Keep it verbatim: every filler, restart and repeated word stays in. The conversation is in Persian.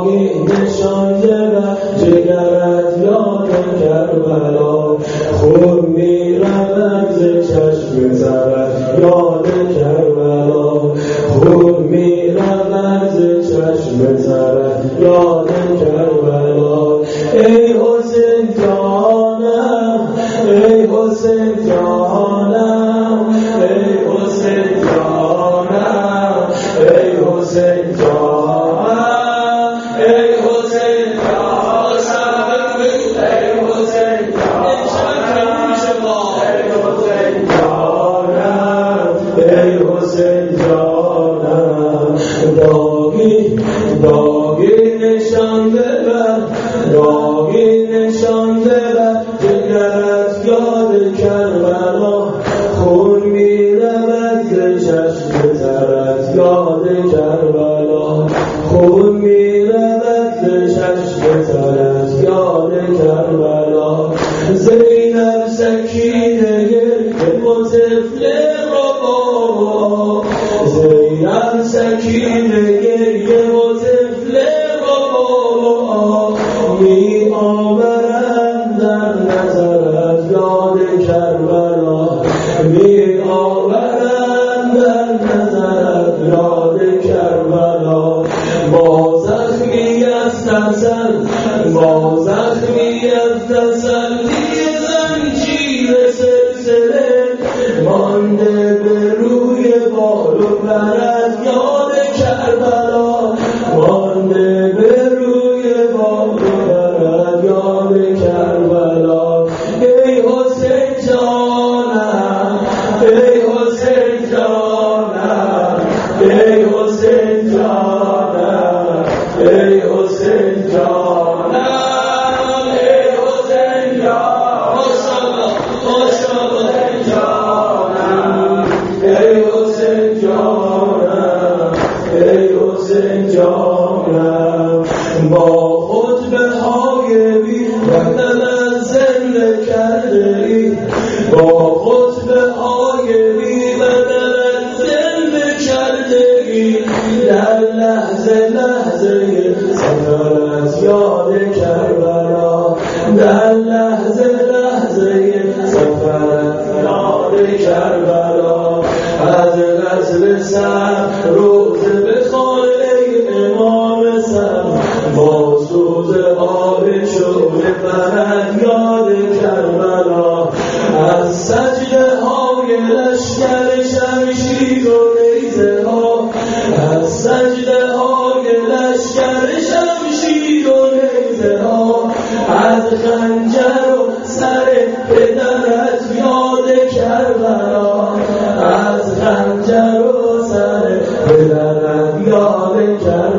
داغی نشانده بر جگرت یاد کربلا خون می رود ز چشم زرت یاد کربلا خون می رود ز چشم زرت یاد کربلا ای حسین جانم ای حسین جانم ای حسین جانم ای حسین جانم ای حسین جانم ای حسین جانم ای حسین جانم داغی داغی نشانده بر داغی نشانده بر جگرت یاد کربلا خون می رود ز چشم ترت یاد کربلا خون می رود ز چشم ترت یاد کربلا زینب سکینه گریه و طفل ربابا زینب سکینه گریه و طفل ربابا می آورند در نظرت یاد کربلا می آورند در نظرت یاد کربلا با زخمیت تسل با زخمیت تسلی زنجیر سلسله مانده به روی بال و پرت یاد کربلا مانده به روی بال و پرت یاد کربلا ای حسین جانم ای حسین جانم ای حسین جانم ای حسین جانم ای حسین جانم ماشاءالله ماشاءالله جانم ای حسین جانم ای حسین جانم با خطبه های بی بدل از زنده کرده ای با خطبه های بی بدل از زنده کرده ای در لحظه لحظه سفرت یاد کربلا در لحظه لحظه سفرت یاد کربلا از غزل سر روزه بخوان ای امام سر با سوز آب شعله برد یاد کربلا از سجده های لشکر شمشیر و نیزه ها از سجده های لشکر شمشیر و نیزه ها از خنجر و سر پدرت یاد کربلا از خنجر و سر پدرت یاد کربلا